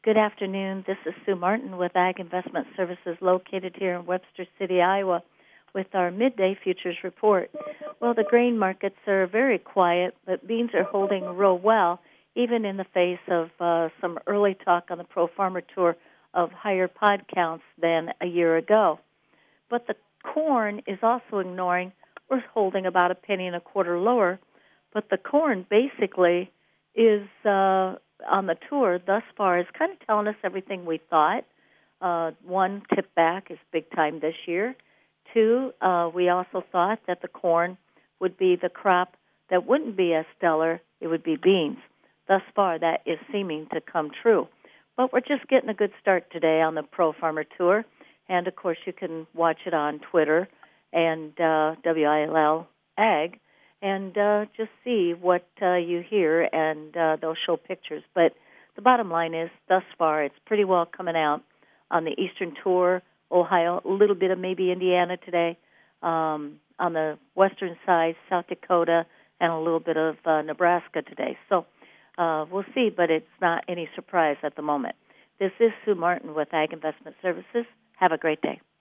Good afternoon. This is Sue Martin with Ag Investment Services located here in Webster City, Iowa, with our midday futures report. Well, the grain markets are very quiet, but beans are holding real well, even in the face of some early talk on the Pro Farmer Tour of higher pod counts than a year ago. But the corn is also ignoring. We're holding about a penny and a quarter lower, but the corn basically is on the tour thus far is kind of telling us everything we thought. One, tip back is big time this year. Two, we also thought that the corn would be the crop that wouldn't be as stellar. It would be beans. Thus far, that is seeming to come true. But we're just getting a good start today on the Pro Farmer Tour. And, of course, you can watch it on Twitter and WILL Ag and just see what you hear, and they'll show pictures. But the bottom line is, thus far, it's pretty well coming out on the Eastern Tour, Ohio, a little bit of maybe Indiana today, on the western side, South Dakota, and a little bit of Nebraska today. So we'll see, but it's not any surprise at the moment. This is Sue Martin with Ag Investment Services. Have a great day.